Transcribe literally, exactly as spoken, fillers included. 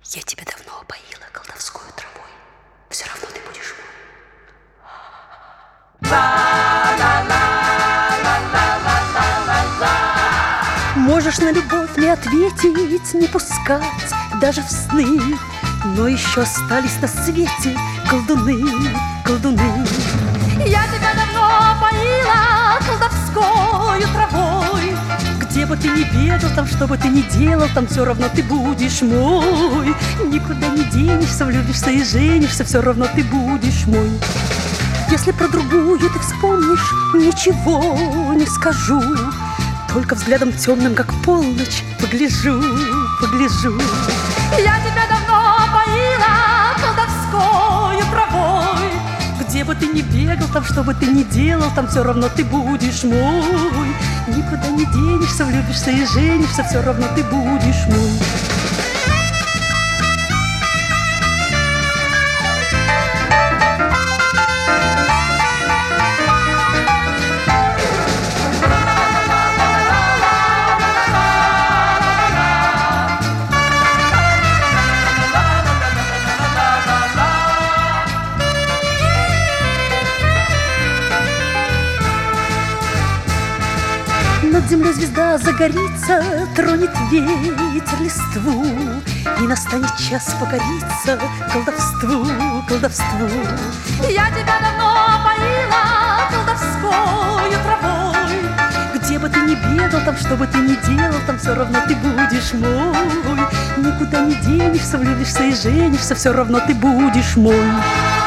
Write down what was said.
Я тебя давно опоила колдовской травой, все равно ты будешь мой. Можешь на любовь не ответить, не пускать даже в сны, но еще остались на свете колдуны, колдуны. Я тебя давно опоила колдовской травой. Где бы ты ни бегал, там что бы ты ни делал, там все равно ты будешь мой. Никуда не денешься, влюбишься и женишься, все равно ты будешь мой. Если про другую ты вспомнишь, ничего не скажу, только взглядом темным, как полночь, погляжу, погляжу. Я тебя давно опоила колдовской травой. Где бы ты ни бегал, там что бы ты ни делал, там все равно ты будешь мой. Никуда не денешься, влюбишься и женишься, все равно ты будешь мой. Над землей звезда загорится, тронет ветер листву, и настанет час покориться колдовству, колдовству. Я тебя давно опоила колдовской травой. Где бы ты ни бегал, там что бы ты ни делал, там все равно ты будешь мой. Никуда не денешься, влюбишься и женишься, все равно ты будешь мой.